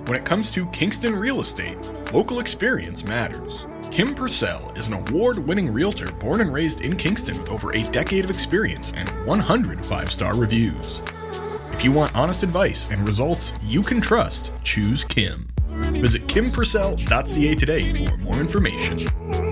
When it comes to Kingston real estate, local experience matters. Kim Purcell is an award-winning realtor born and raised in Kingston with over a decade of experience and 100 five-star reviews. If you want honest advice and results you can trust, choose Kim. Visit kimpurcell.ca today for more information.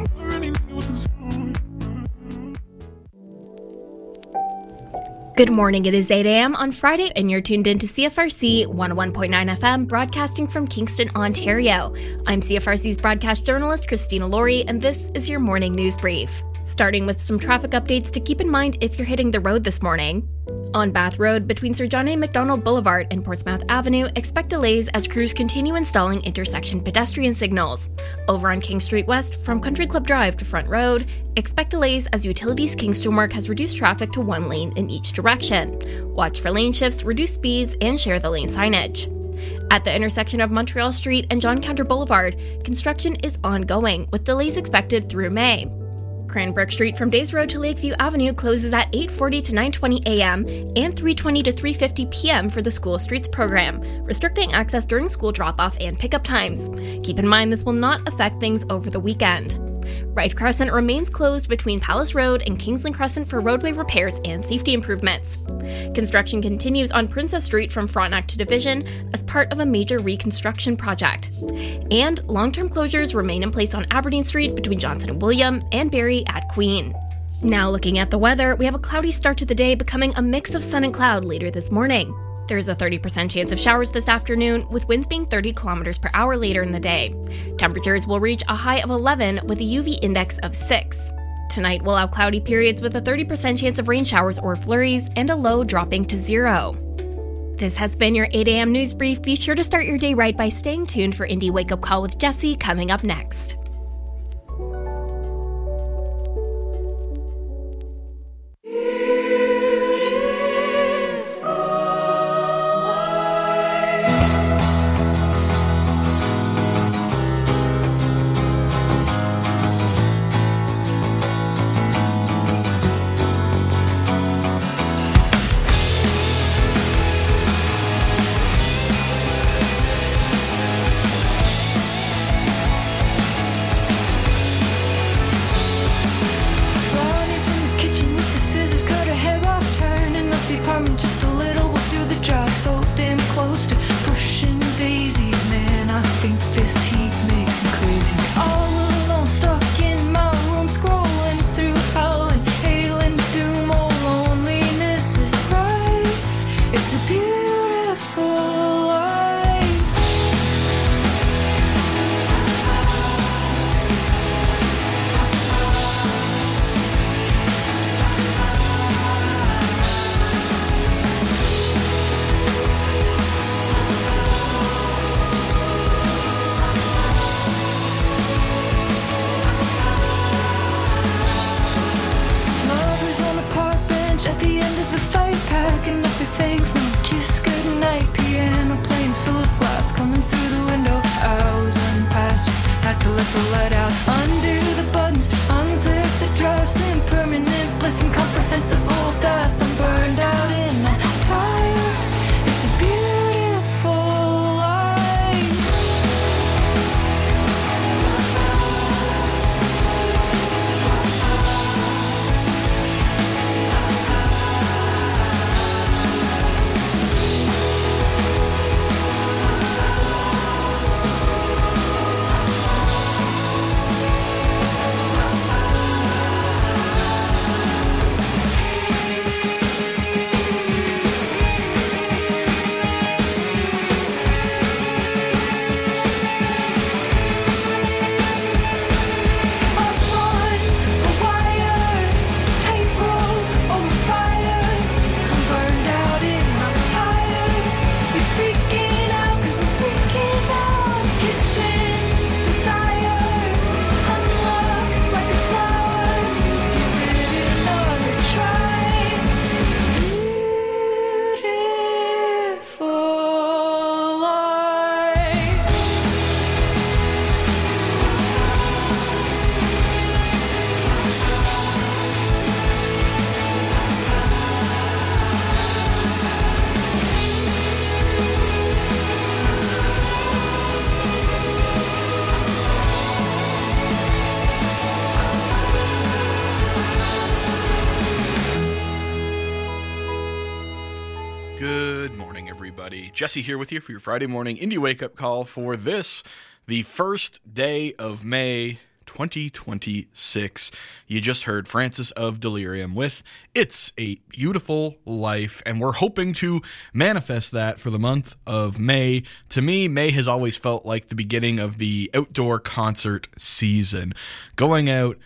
Good morning, it is 8 a.m. on Friday, and you're tuned in to CFRC 101.9 FM, broadcasting from Kingston, Ontario. I'm CFRC's broadcast journalist, Christina Laurie, and this is your morning news brief. Starting with some traffic updates to keep in mind if you're hitting the road this morning. On Bath Road, between Sir John A. Macdonald Boulevard and Portsmouth Avenue, expect delays as crews continue installing intersection pedestrian signals. Over on King Street West, from Country Club Drive to Front Road, expect delays as Utilities Kingston work has reduced traffic to one lane in each direction. Watch for lane shifts, reduce speeds, and share the lane signage. At the intersection of Montreal Street and John Counter Boulevard, construction is ongoing, with delays expected through May. Cranbrook Street from Days Road to Lakeview Avenue closes at 8:40 to 9:20 a.m. and 3:20 to 3:50 p.m. for the School Streets program, restricting access during school drop-off and pickup times. Keep in mind this will not affect things over the weekend. Wright Crescent remains closed between Palace Road and Kingsland Crescent for roadway repairs and safety improvements. Construction continues on Princess Street from Frontenac to Division as part of a major reconstruction project. And long-term closures remain in place on Aberdeen Street between Johnson and William and Barrie at Queen. Now looking at the weather, we have a cloudy start to the day becoming a mix of sun and cloud later this morning. There's a 30% chance of showers this afternoon, with winds being 30 kilometers per hour later in the day. Temperatures will reach a high of 11 with a UV index of 6. Tonight we'll have cloudy periods with a 30% chance of rain showers or flurries and a low dropping to 0. This has been your 8 a.m. news brief. Be sure to start your day right by staying tuned for Indie Wake Up Call with Jesse coming up next. Good morning, everybody. Jesse here with you for your Friday morning indie wake-up call for this, the first day of May 2026. You just heard Francis of Delirium with It's a Beautiful Life, and we're hoping to manifest that for the month of May. To me, May has always felt like the beginning of the outdoor concert season. Going out,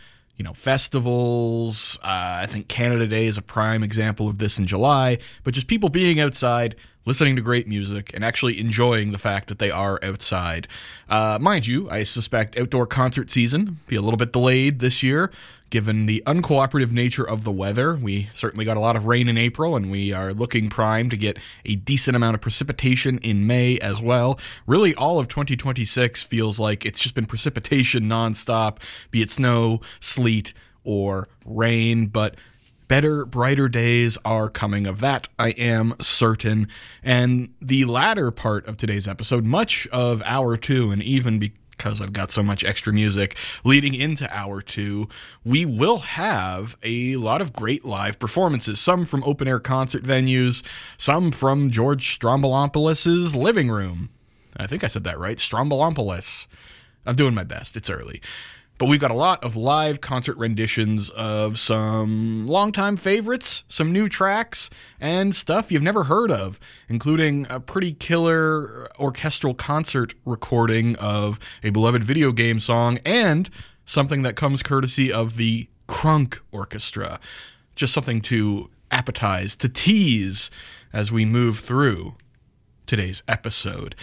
festivals, I think Canada Day is a prime example of this in July, but just people being outside, listening to great music, and actually enjoying the fact that they are outside. Mind you, I suspect outdoor concert season be a little bit delayed this year, given the uncooperative nature of the weather. We certainly got a lot of rain in April, and we are looking primed to get a decent amount of precipitation in May as well. Really, all of 2026 feels like it's just been precipitation nonstop, be it snow, sleet, or rain, but better, brighter days are coming. Of that, I am certain. And the latter part of today's episode, much of Hour 2, and even because I've got so much extra music leading into Hour 2, we will have a lot of great live performances, some from open-air concert venues, some from George Stroumboulopoulos' living room. I think I said that right, Stroumboulopoulos. I'm doing my best, it's early. But we've got a lot of live concert renditions of some longtime favorites, some new tracks, and stuff you've never heard of, including a pretty killer orchestral concert recording of a beloved video game song, and something that comes courtesy of the Crunk Orchestra. Just something to appetize, to tease as we move through today's episode.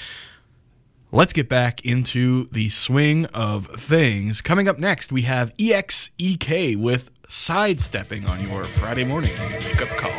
Let's get back into the swing of things. Coming up next, we have EXEK with Sidestepping on your Friday morning wake-up call.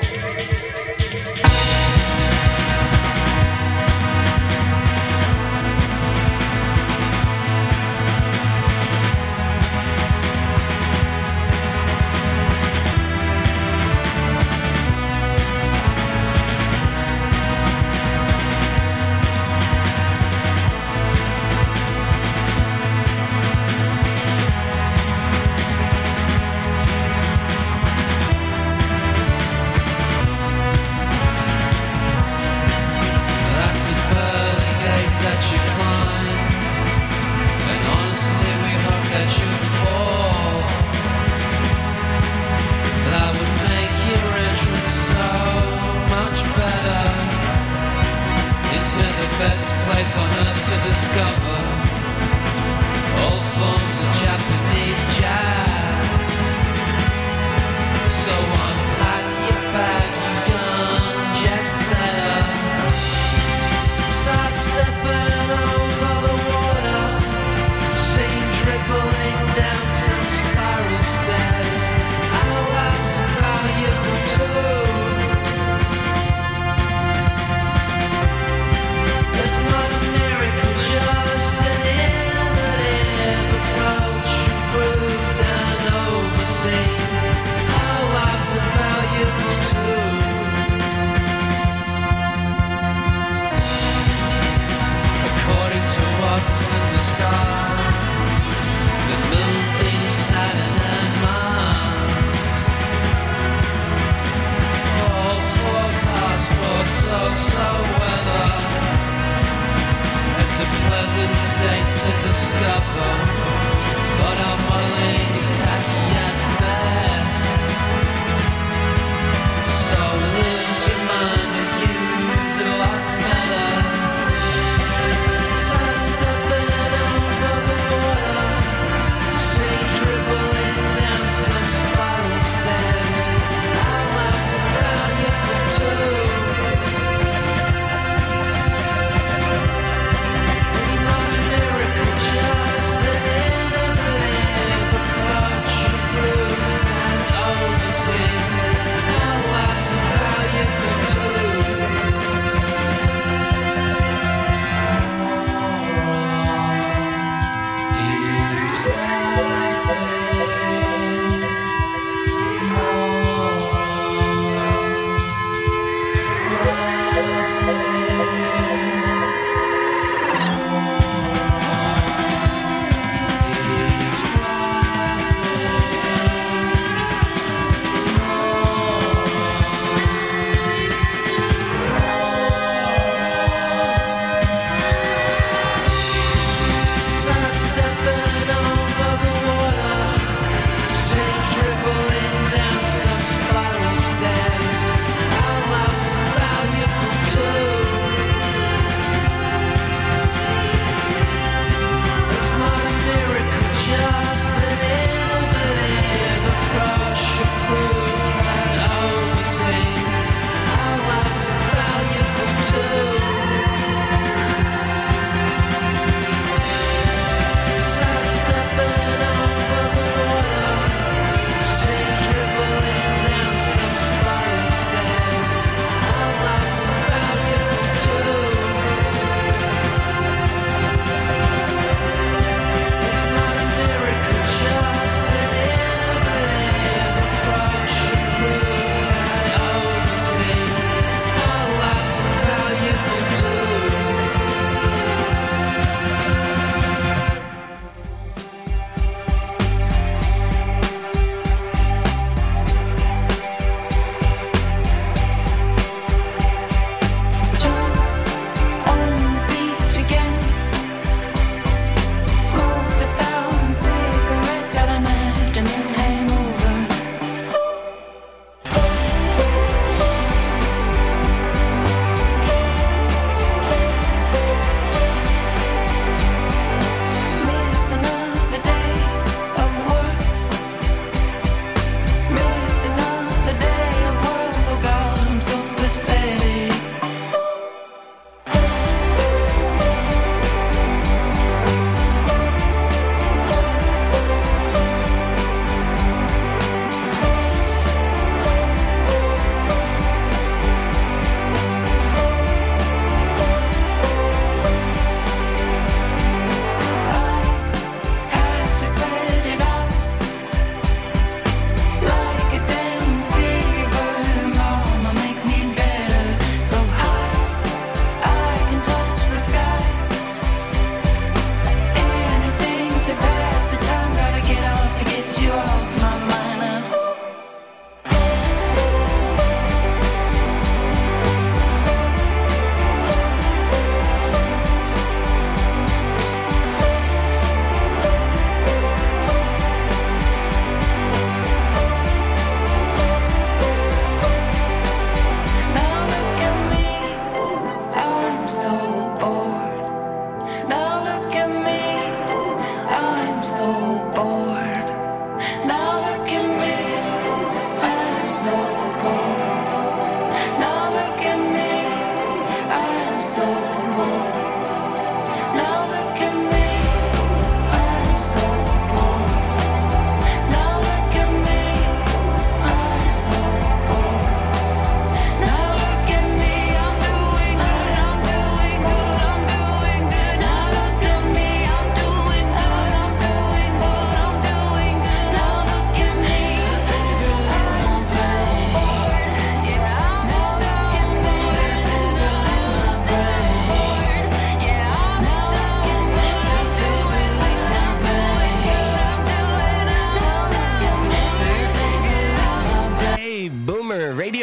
It's not a miracle, just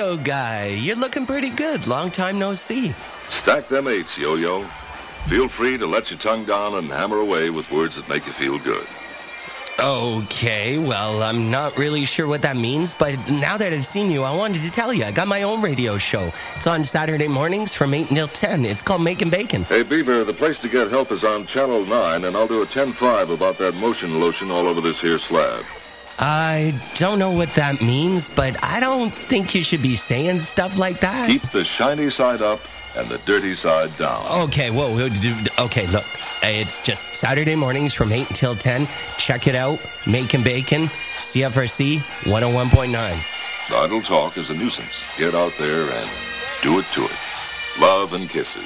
radio guy. You're looking pretty good. Long time no see. Stack them eights, Yo-Yo. Feel free to let your tongue down and hammer away with words that make you feel good. Okay, well, I'm not really sure what that means, but now that I've seen you, I wanted to tell you, I got my own radio show. It's on Saturday mornings from 8 until 10. It's called Making Bacon. Hey, Bieber, the place to get help is on Channel 9, and I'll do a 10-5 about that motion lotion all over this here slab. I don't know what that means, but I don't think you should be saying stuff like that. Keep the shiny side up and the dirty side down. Okay, okay, look. It's just Saturday mornings from 8 until 10. Check it out. Making Bacon, CFRC 101.9. Idle talk is a nuisance. Get out there and do it to it. Love and kisses.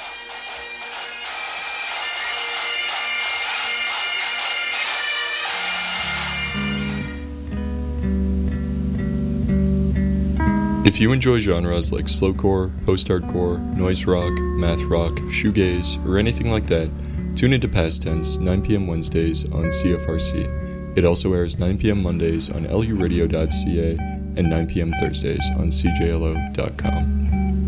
If you enjoy genres like slowcore, post-hardcore, noise rock, math rock, shoegaze, or anything like that, tune into Past Tense, 9 p.m. Wednesdays on CFRC. It also airs 9 p.m. Mondays on luradio.ca and 9 p.m. Thursdays on cjlo.com.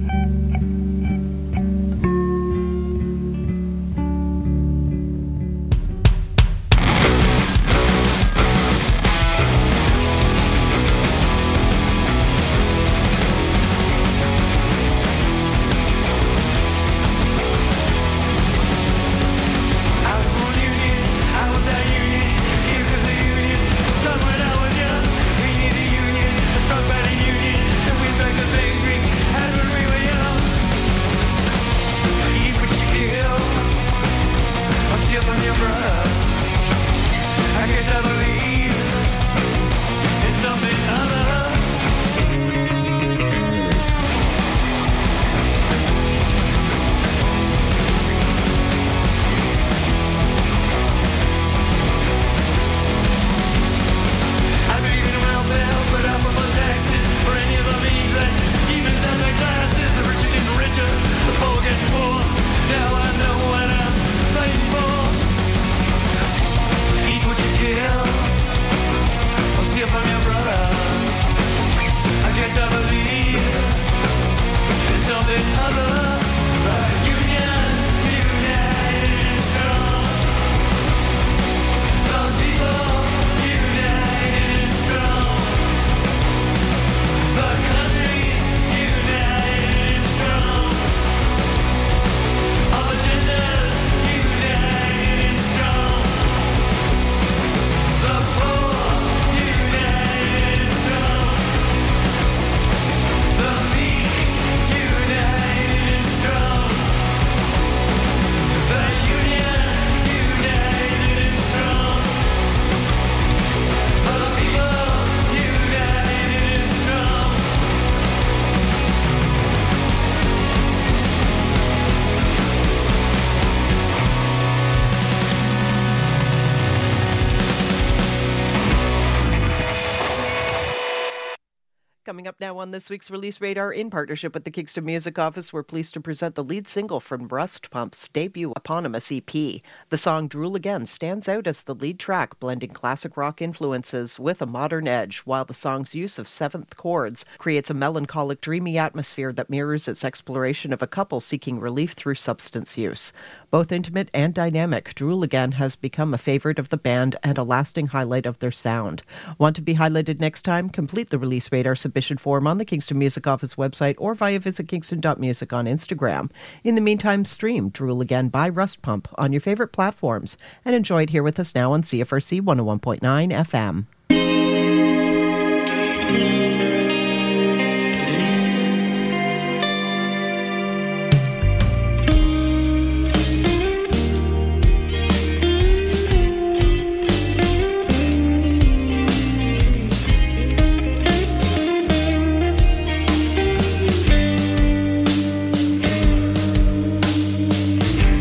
Coming up now on this week's Release Radar, in partnership with the Kingston Music Office, we're pleased to present the lead single from Rust Pump's debut eponymous EP. The song Drool Again stands out as the lead track, blending classic rock influences with a modern edge, while the song's use of seventh chords creates a melancholic, dreamy atmosphere that mirrors its exploration of a couple seeking relief through substance use. Both intimate and dynamic, Drool Again has become a favorite of the band and a lasting highlight of their sound. Want to be highlighted next time? Complete the Release Radar submission form on the Kingston Music Office website or via visit kingston.music on Instagram. In the meantime, stream Drool Again by Rust Pump on your favorite platforms and enjoy it here with us now on CFRC 101.9 FM.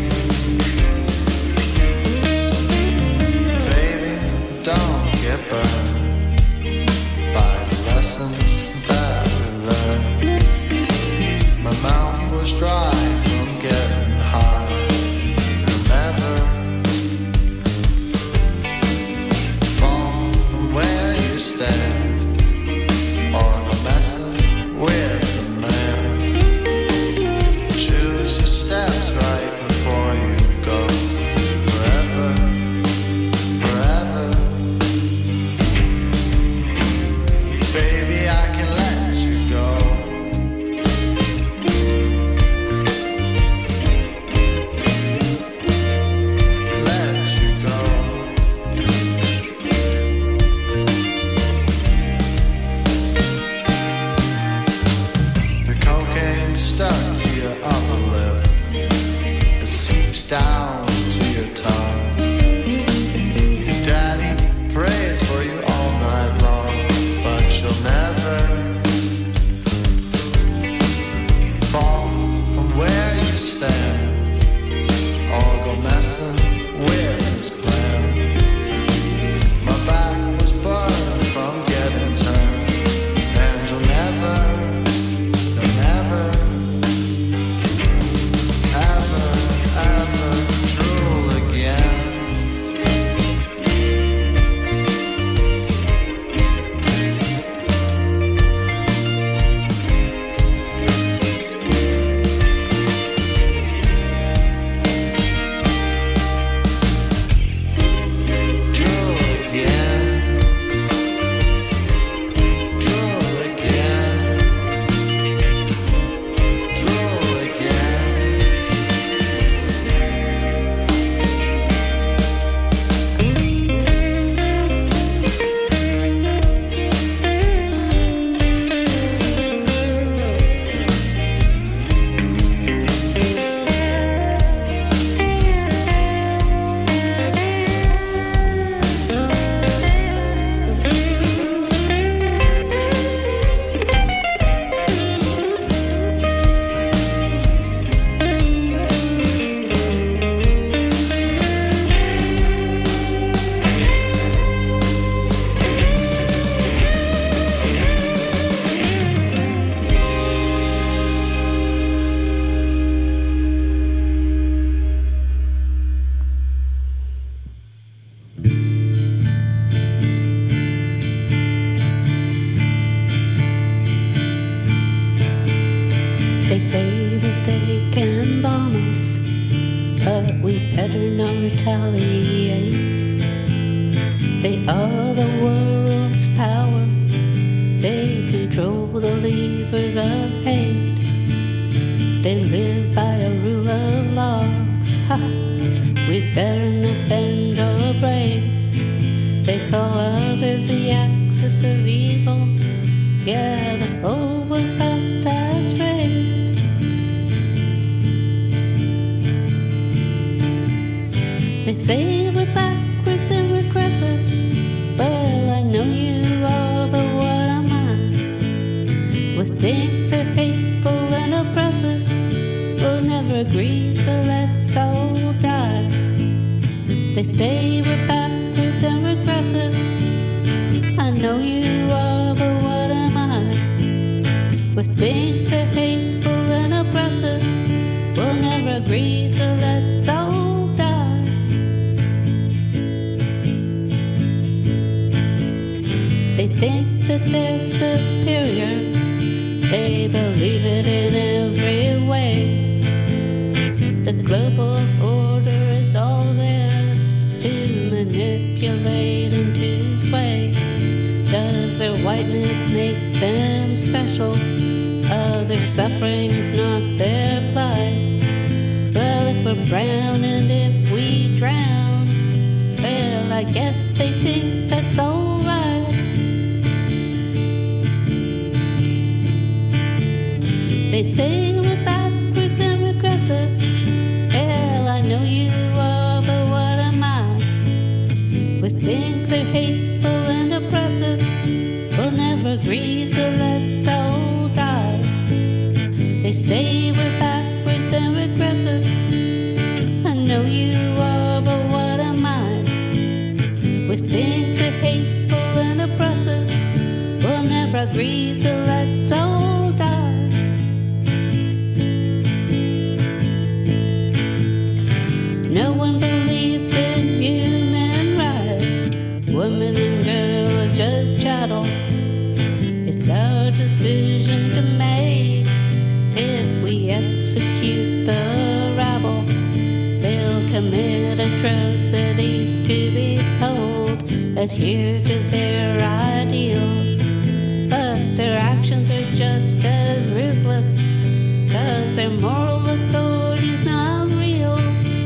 Baby, don't get burned. They say that they can bomb us, but we better not retaliate. They are the world's power. They control the levers of hate. They live by a rule of law. Ha! We better not bend or break. They call others the axis of evil. Yeah, the old one's got that straight. They say we're backwards and regressive. Well, I know you are, but what am I? We think they're hateful and oppressive. We'll never agree, so let's all die. They say we're backwards and regressive. I know you are, but what am I? We think they're hateful and oppressive. We'll never agree, so let's all die. They think that they're superior. They believe it in every way. The global order is all there to manipulate and to sway. Does their whiteness make them special? Other suffering's not their plight. Well, if we're brown and if we drown, well, I guess they think that's all right. They say we're backwards and regressive. Well, I know you are, but what am I? We think they're hateful and oppressive. We'll never agree, so let's all die. They say we're backwards and regressive. I know you are, but what am I? We think they're hateful and oppressive. We'll never agree, so let's all die. No one believes in human rights. Women and girls are just chattel. It's our decision to make. If we execute the rabble, they'll commit atrocities to behold, adhere to their ideals. But their actions are just as ruthless, 'cause their moral authority's not real.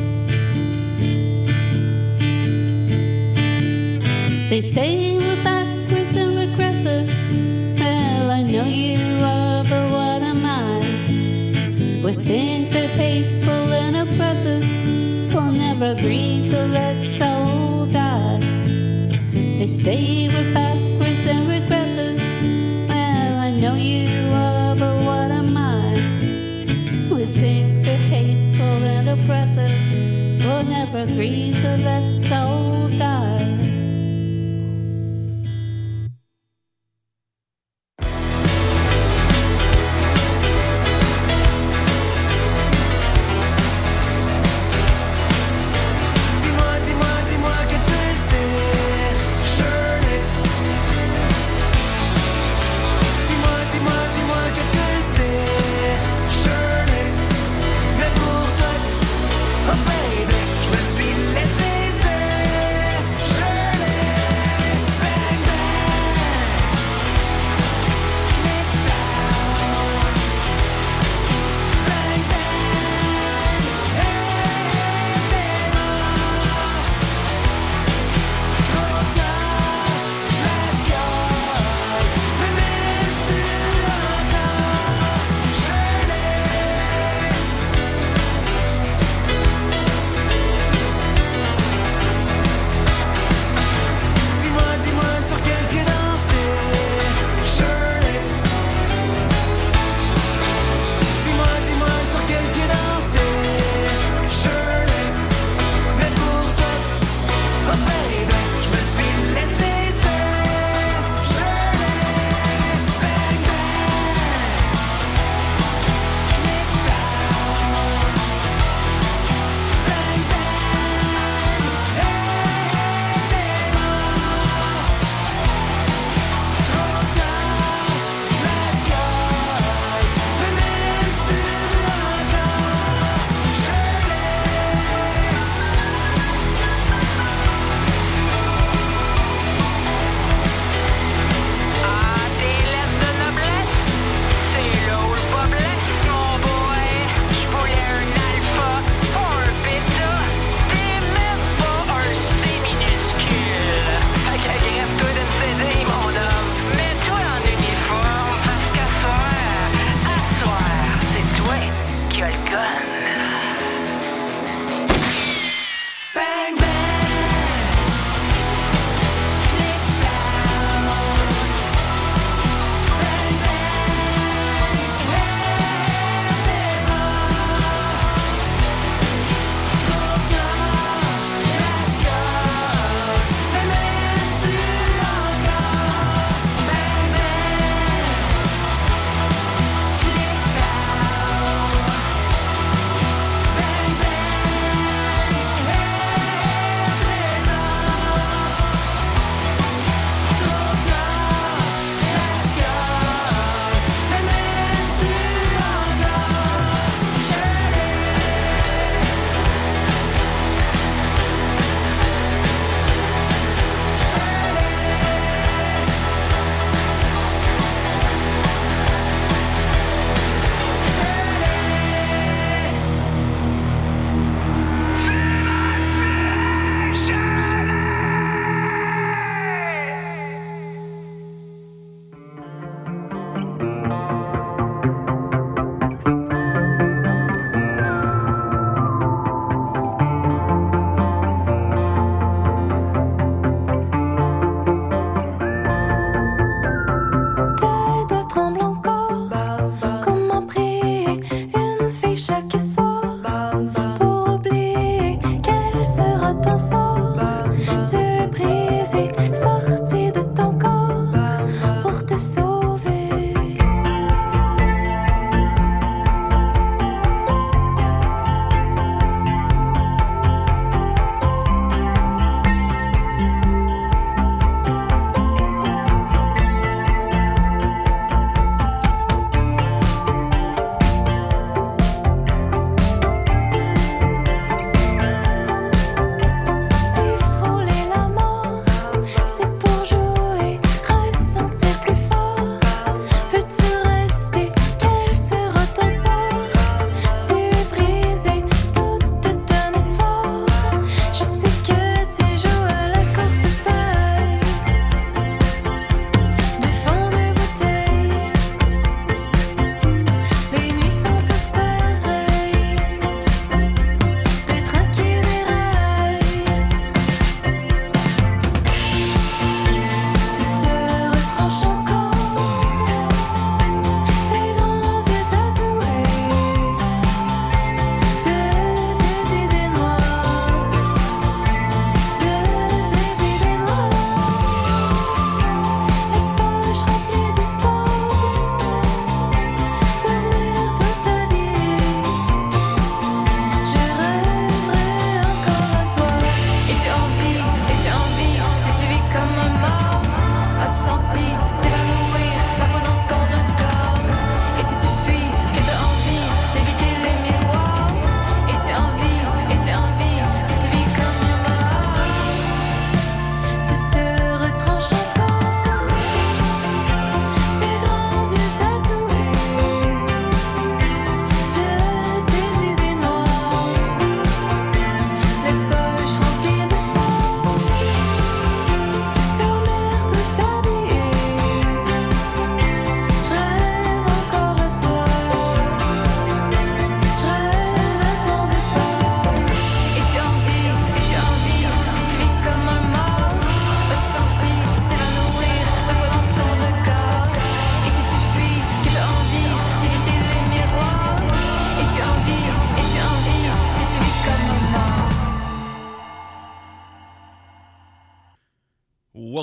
They say we're backwards and regressive. Well, I know you are, but what am I? We think they're hateful and oppressive. We'll never agree, so let's all die. They say we're backwards and regressive. Well, I know you are, but what am I? We think they're hateful and oppressive. We'll never agree, so let's all die. Oh baby, je me suis laissé dire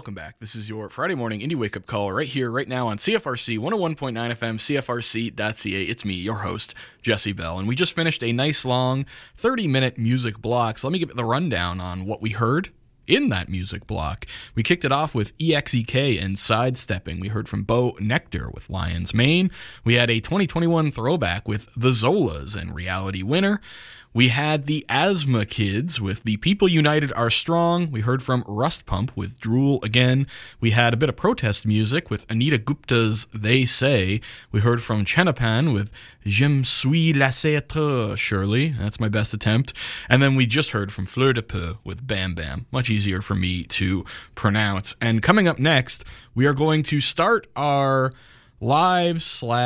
welcome back. This is your Friday morning indie wake-up call right here, right now on CFRC 101.9 FM, CFRC.ca. It's me, your host, Jesse Bell, and we just finished a nice long 30-minute music block, so let me give the rundown on what we heard in that music block. We kicked it off with EXEK and Sidestepping. We heard from Bo Nectar with Lion's Mane. We had a 2021 throwback with The Zolas and Reality Winner. We had the Asthma Kids with The People United Are Strong. We heard from Rust Pump with Drool Again. We had a bit of protest music with Anita Gupta's They Say. We heard from Chenapan with Je me suis lassé être, Shirley. That's my best attempt. And then we just heard from Fleur de Peu with Bam Bam. Much easier for me to pronounce. And coming up next, we are going to start our live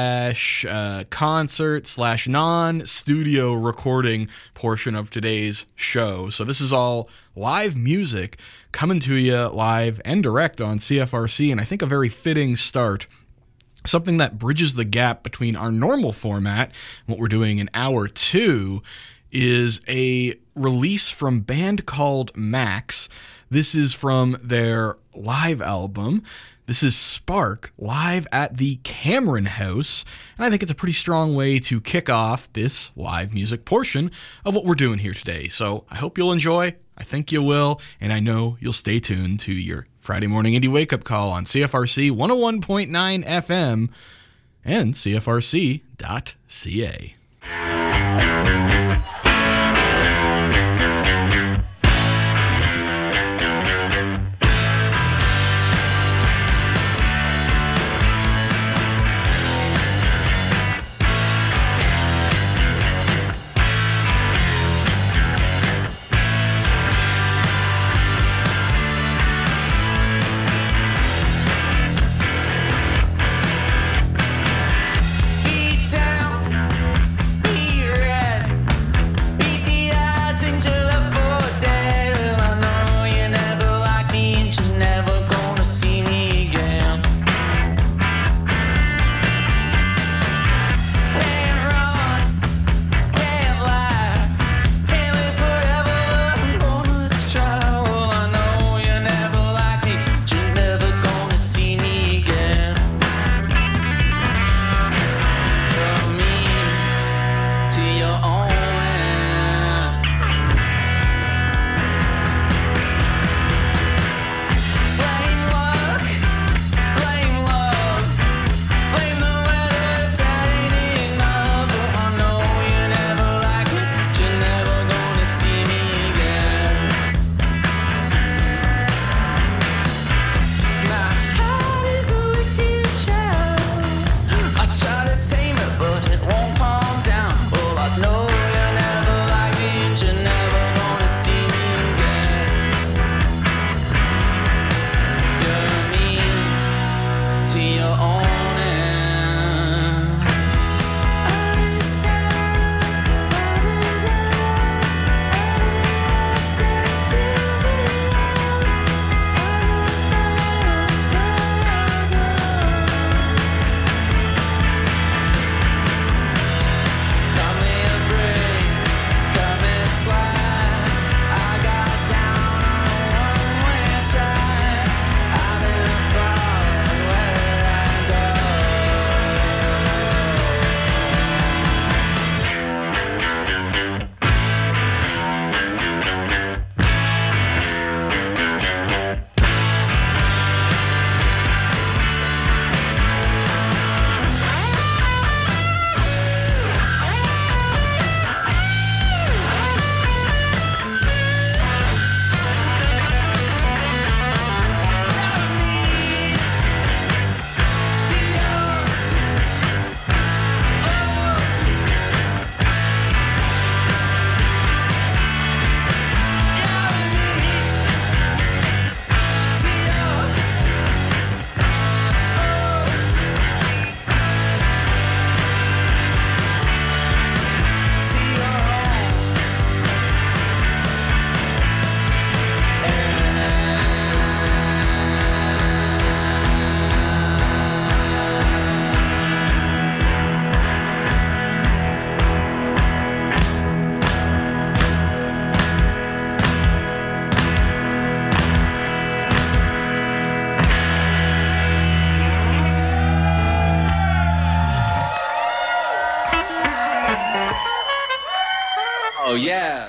/ concert / non-studio recording portion of today's show. So this is all live music coming to you live and direct on CFRC, and I think a very fitting start. Something that bridges the gap between our normal format and what we're doing in hour 2 is a release from a band called Max. This is from their live album. This is Spark, live at the Cameron House, and I think it's a pretty strong way to kick off this live music portion of what we're doing here today. So I hope you'll enjoy, I think you will, and I know you'll stay tuned to your Friday morning indie wake-up call on CFRC 101.9 FM and CFRC.ca. Beat down, beat red, beat the odds until I fall down. Oh, yeah.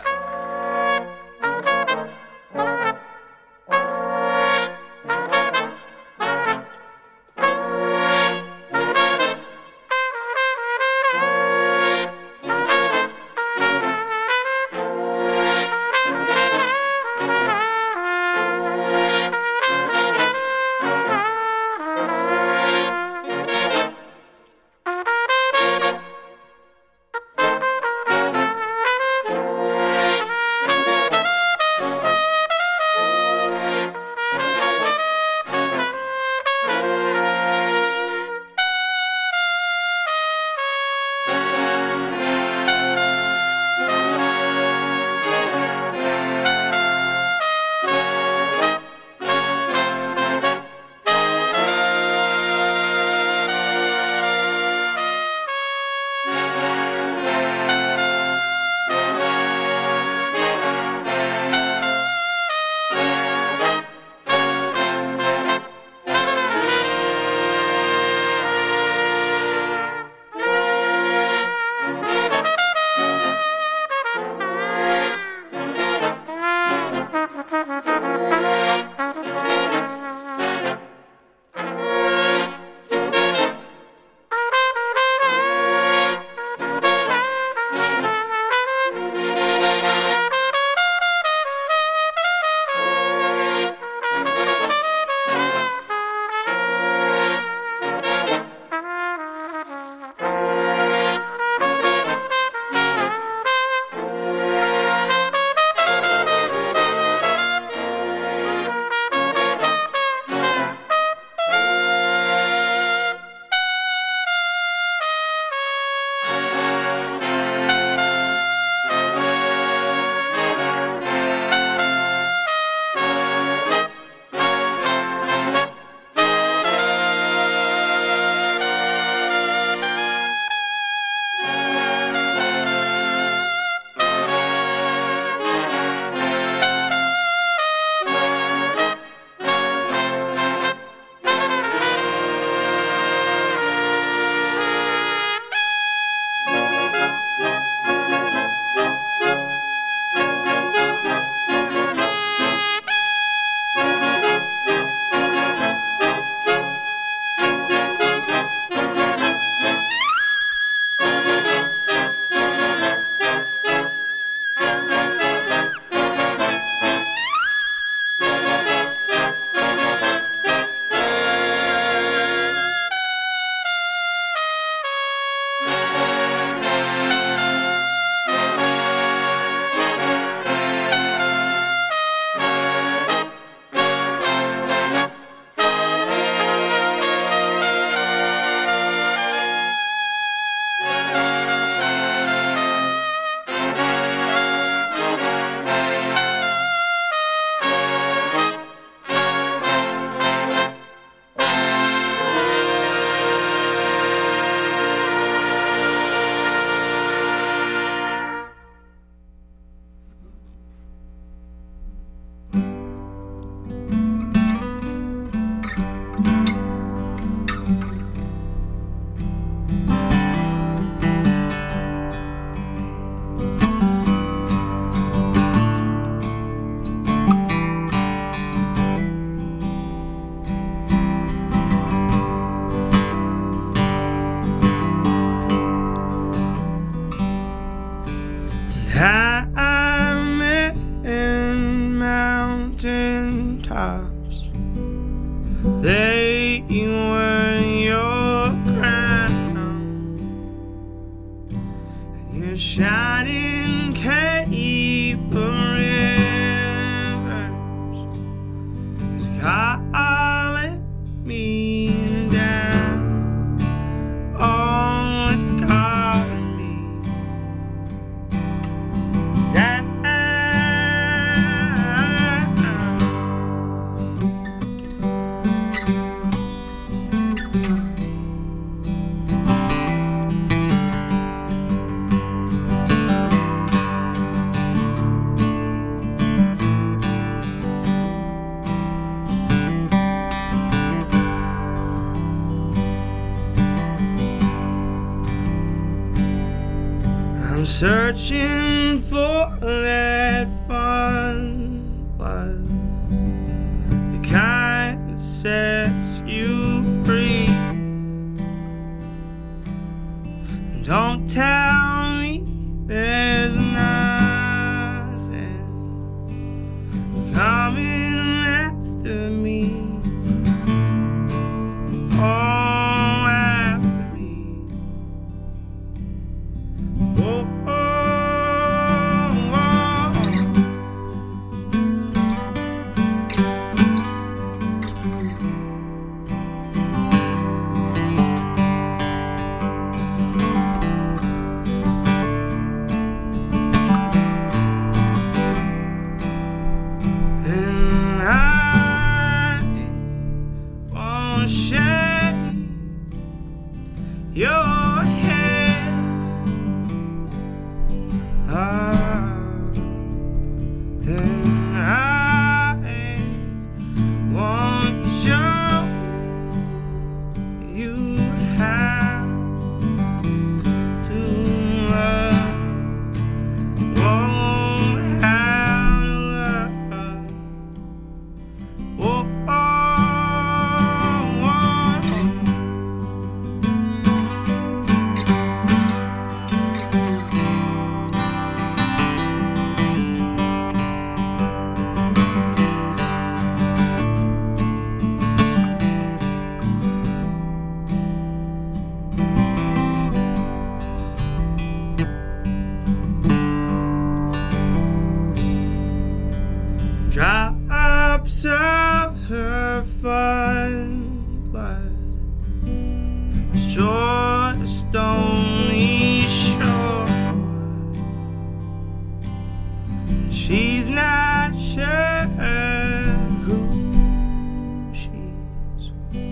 They were your crown, and your shining cape of rivers is calling me down. Oh, it's calling me down. I'm searching for that fun blood, the kind that sets you free. Don't tell me there's nothing coming after me. Oh, after me. Oh, oh, and I won't shake your head. And I won't show you how to love. Won't how to love. Oh, oh, drops of her fun blood, short stony shore. She's not sure who she's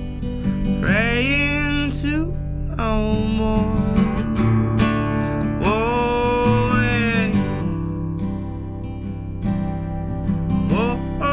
praying to no more. Oh, yeah. Oh, oh,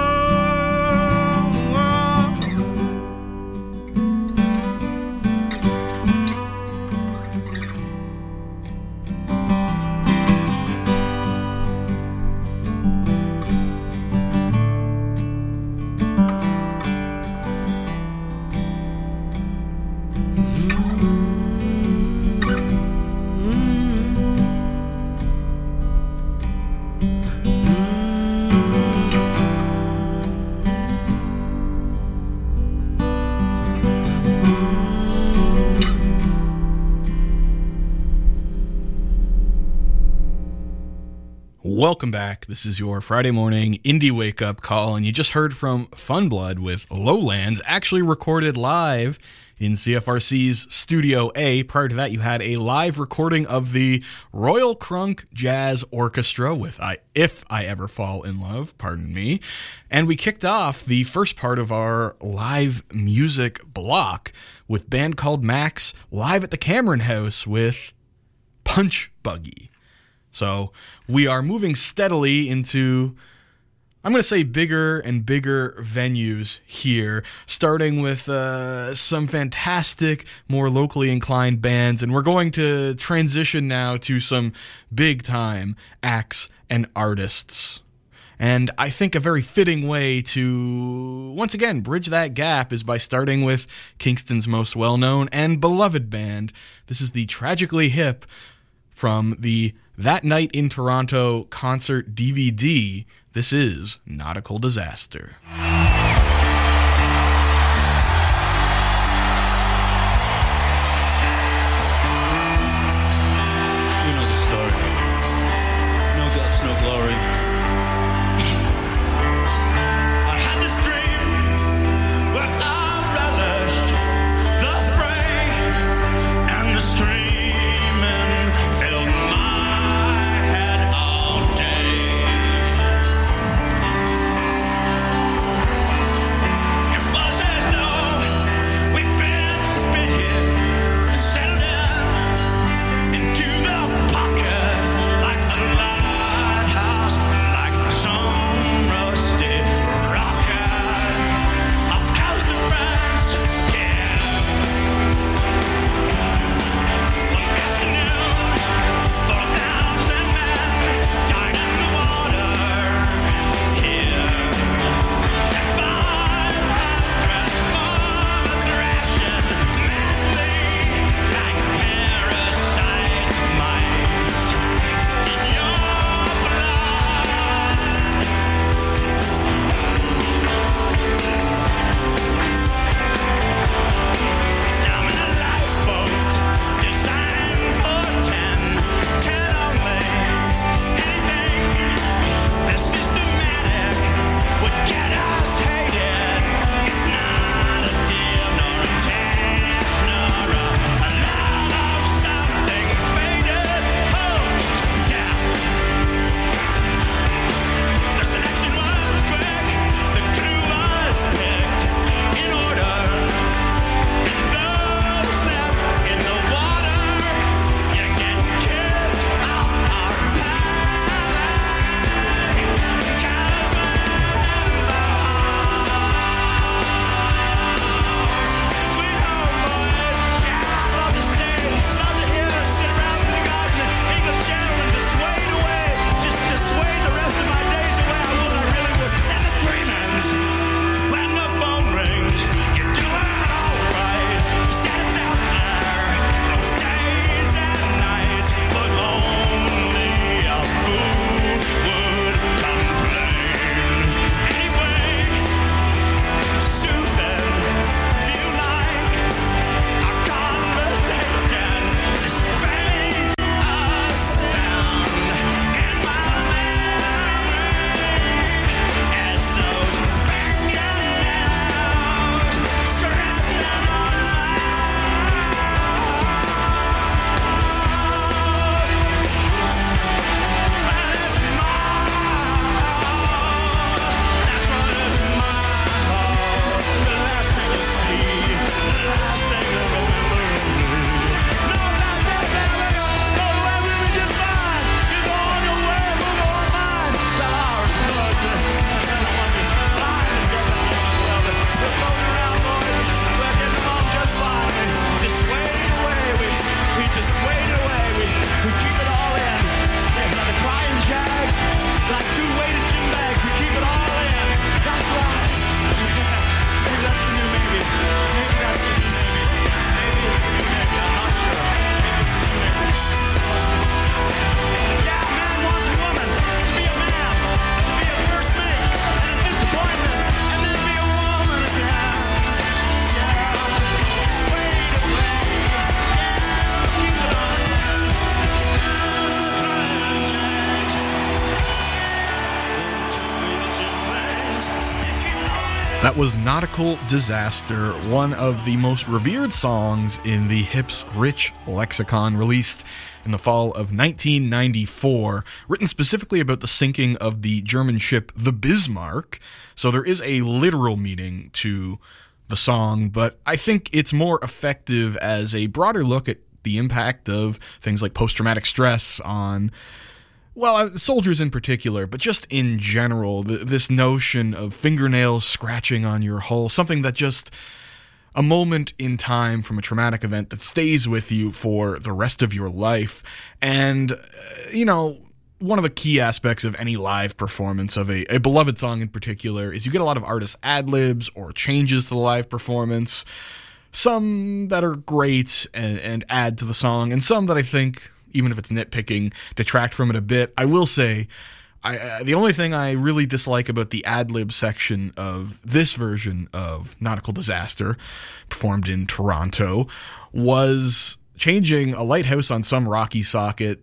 Welcome back. This is your Friday morning indie wake-up call, and you just heard from Funblood with Lowlands, actually recorded live in CFRC's Studio A. Prior to that, you had a live recording of the Royal Crunk Jazz Orchestra with If I Ever Fall in Love, pardon me. And we kicked off the first part of our live music block with a band called Max live at the Cameron House with Punch Buggy. So we are moving steadily into, I'm going to say, bigger and bigger venues here, starting with some fantastic, more locally inclined bands, and we're going to transition now to some big-time acts and artists. And I think a very fitting way to, once again, bridge that gap is by starting with Kingston's most well-known and beloved band. This is the Tragically Hip from the That Night in Toronto concert DVD. This is Nautical Disaster. You know the story. No guts, no glory. I had this dream where I relished the fray, and the streaming filled my head all day. That was Nautical Disaster, one of the most revered songs in the Hip's Rich Lexicon, released in the fall of 1994, written specifically about the sinking of the German ship the Bismarck. So there is a literal meaning to the song, but I think it's more effective as a broader look at the impact of things like post-traumatic stress on, well, soldiers in particular, but just in general, this notion of fingernails scratching on your hull, something that just a moment in time from a traumatic event that stays with you for the rest of your life. And, you know, one of the key aspects of any live performance of a beloved song in particular is you get a lot of artist ad-libs or changes to the live performance, some that are great and add to the song, and some that I think, even if it's nitpicking, detract from it a bit. I will say, the only thing I really dislike about the ad-lib section of this version of Nautical Disaster, performed in Toronto, was changing a lighthouse on some rocky socket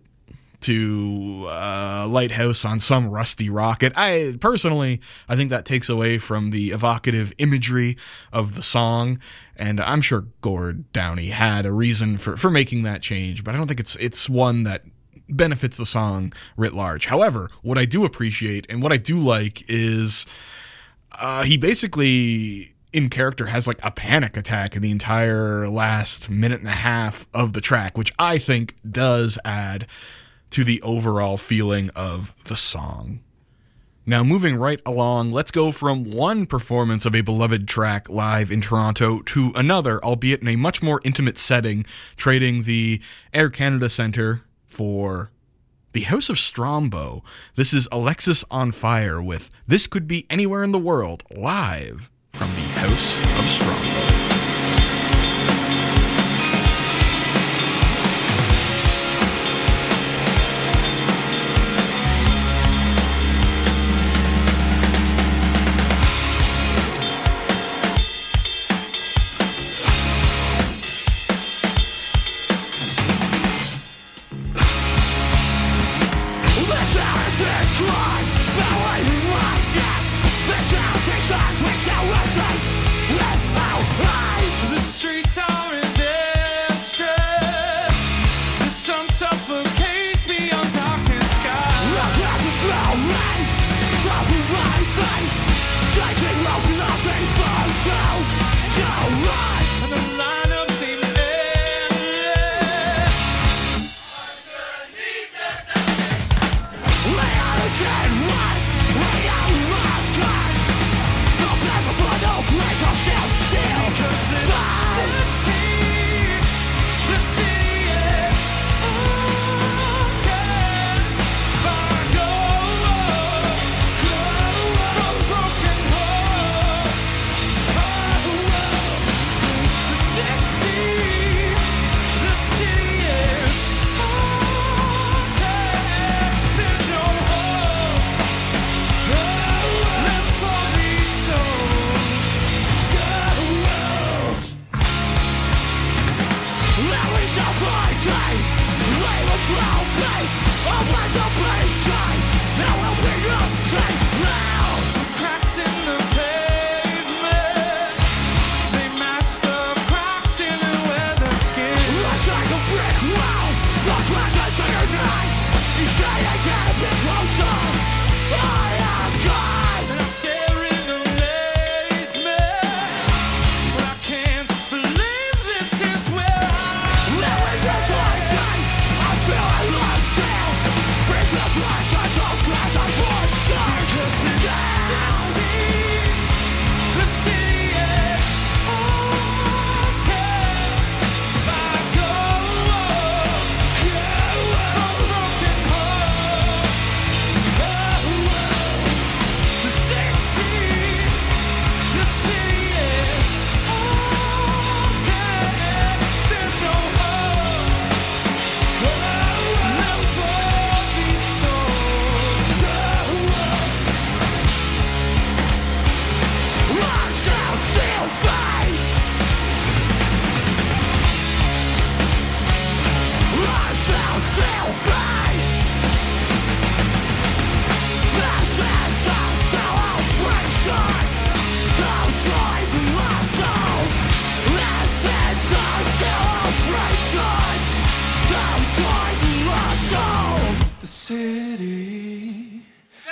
to a lighthouse on some rusty rocket. I think that takes away from the evocative imagery of the song, and I'm sure Gord Downie had a reason for making that change, but I don't think it's one that benefits the song writ large. However, what I do appreciate and what I do like is he basically, in character, has like a panic attack in the entire last minute and a half of the track, which I think does add to the overall feeling of the song. Now, moving right along, let's go from one performance of a beloved track live in Toronto to another, albeit in a much more intimate setting, trading the Air Canada Centre for the House of Strombo. This is Alexis on Fire with This Could Be Anywhere in the World, live from the House of Strombo. This town takes us with no rotate. Live out.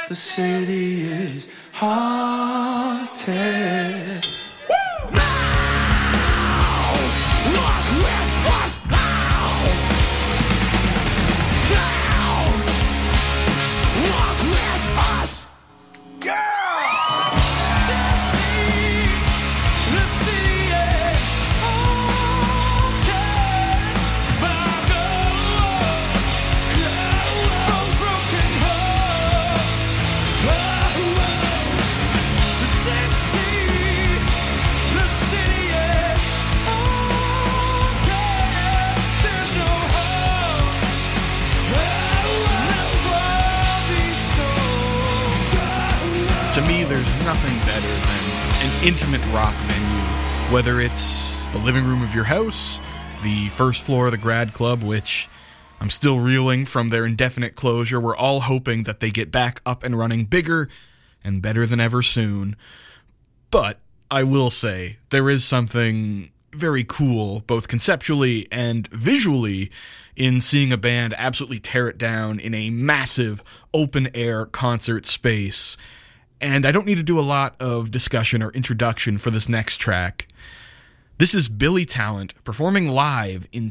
The city is haunted. To me, there's nothing better than an intimate rock venue, whether it's the living room of your house, the first floor of the Grad Club, which I'm still reeling from their indefinite closure. We're all hoping that they get back up and running bigger and better than ever soon. But I will say, there is something very cool, both conceptually and visually, in seeing a band absolutely tear it down in a massive open-air concert space. And I don't need to do a lot of discussion or introduction for this next track. This is Billy Talent performing live in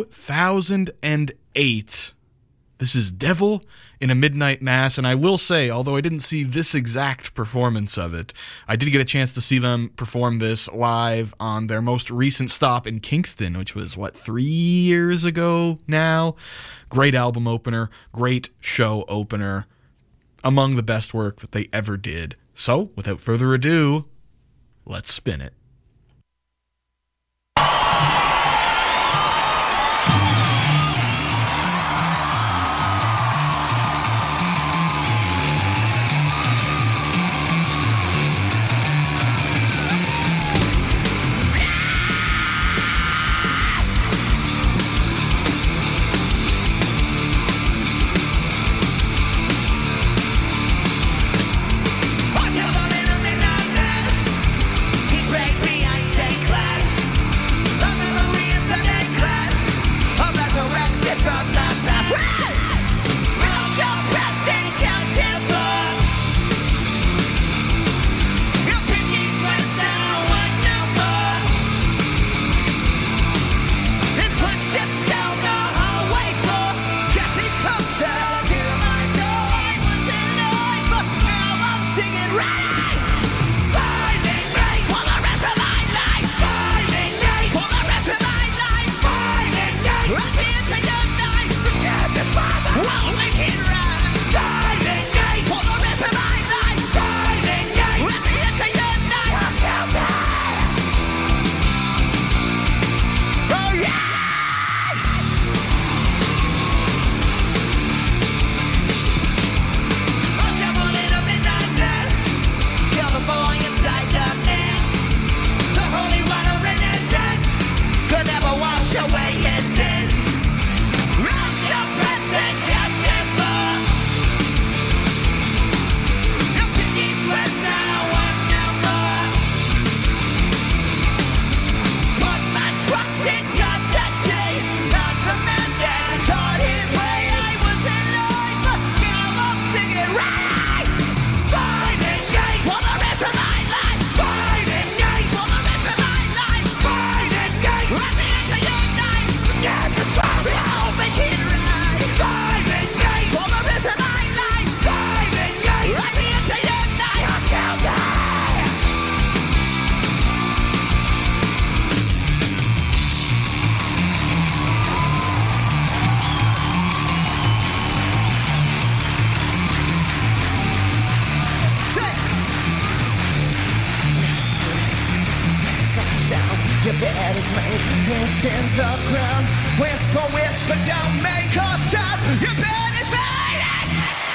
2008. This is Devil in a Midnight Mass, and I will say, although I didn't see this exact performance of it, I did get a chance to see them perform this live on their most recent stop in Kingston, which was, 3 years ago now? Great album opener, great show opener. Among the best work that they ever did. So, without further ado, let's spin it. Hands in the ground, whisper, whisper, don't make a sound. Your bed is made.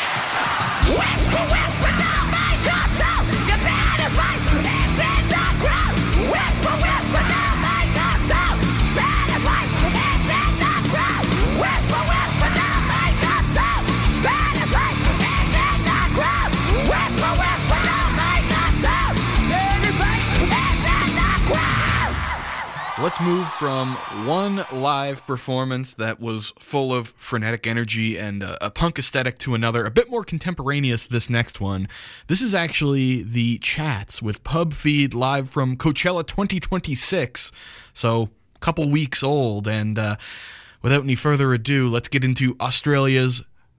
Whisper, whisper, don't make a sound. Your bed is made. Hands in the ground, whisper, whisper, don't make a sound. Bed is made. Hands in the ground, whisper, whisper, don't make a sound. Bed is made. Hands in the ground, whisper, whisper, don't make a sound. Bed is made. Hands in the ground. let's move from one live performance that was full of frenetic energy and a punk aesthetic to another, a bit more contemporaneous, this next one. This is actually the Chats with Pub Feed live from Coachella 2026, so a couple weeks old, and without any further ado, let's get into Australia's